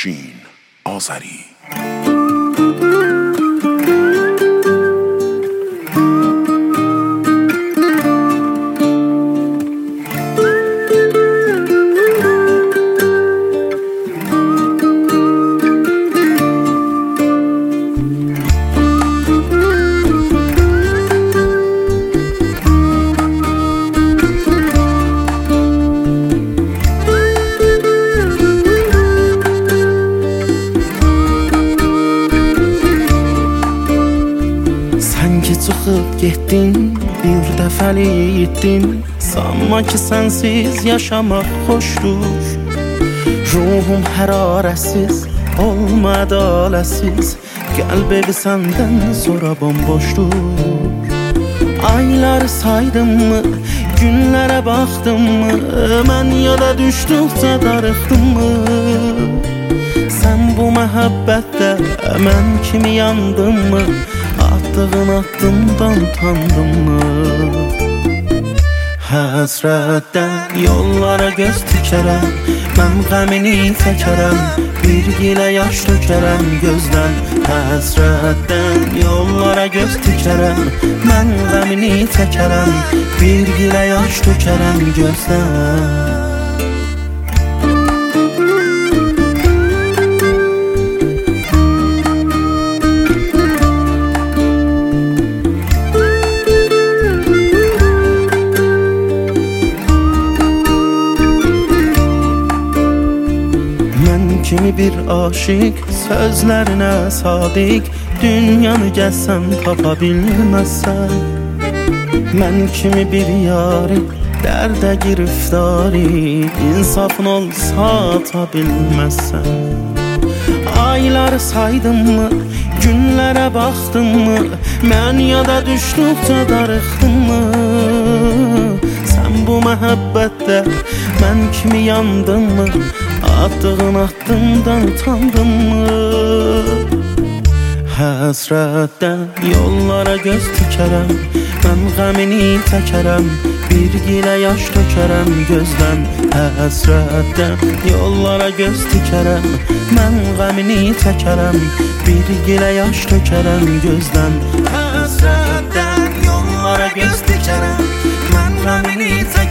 Afshin Azari. Çıxıb getdin, bir dəfəlik itdin. Sanma ki sənsiz yaşamaq xoşdur. Ruhum hərarəsiz, olma ədaləsiz. Qəlb evi səndən sonra bomboşdur. Ayları saydım mı, günlərə baxdım mı? Mən yola düşdükcə darıxdım mı? Sən bu məhəbbətdə mən kimi yandın mı? Attığın addımdan utandım mı? Həsrətdən yollara göz tikərəm, mən qəmini çəkərəm, bir gilə yaş tökərəm gözdən. Həsrətdən yollara göz tikərəm, mən qəmini çəkərəm, bir gilə yaş tökərəm gözdən. Kimi bir aşık, sözlerine sadik, dünyanı gəlsən tapa bilməzsən. Mən kimi bir yari, dərdə giriftari, insafın olsa ata bilməzsən. Ayları saydım mı, günlərə baxdım mı? Mən yada düşdükcə darıxdım mı? Sən bu məhəbbətdə mən kimi yandın mı? Attığın addımdan utandım mı? Həsrətdən yollara göz tikərəm, mən qəmini təkərəm, bir gilə yaş tökərəm gözdən. Həsrətdən yollara göz tikərəm, mən qəmini təkərəm, bir gilə yaş tökərəm gözdən. Həsrətdən yollara göz tikərəm, mən qəmini təkərəm.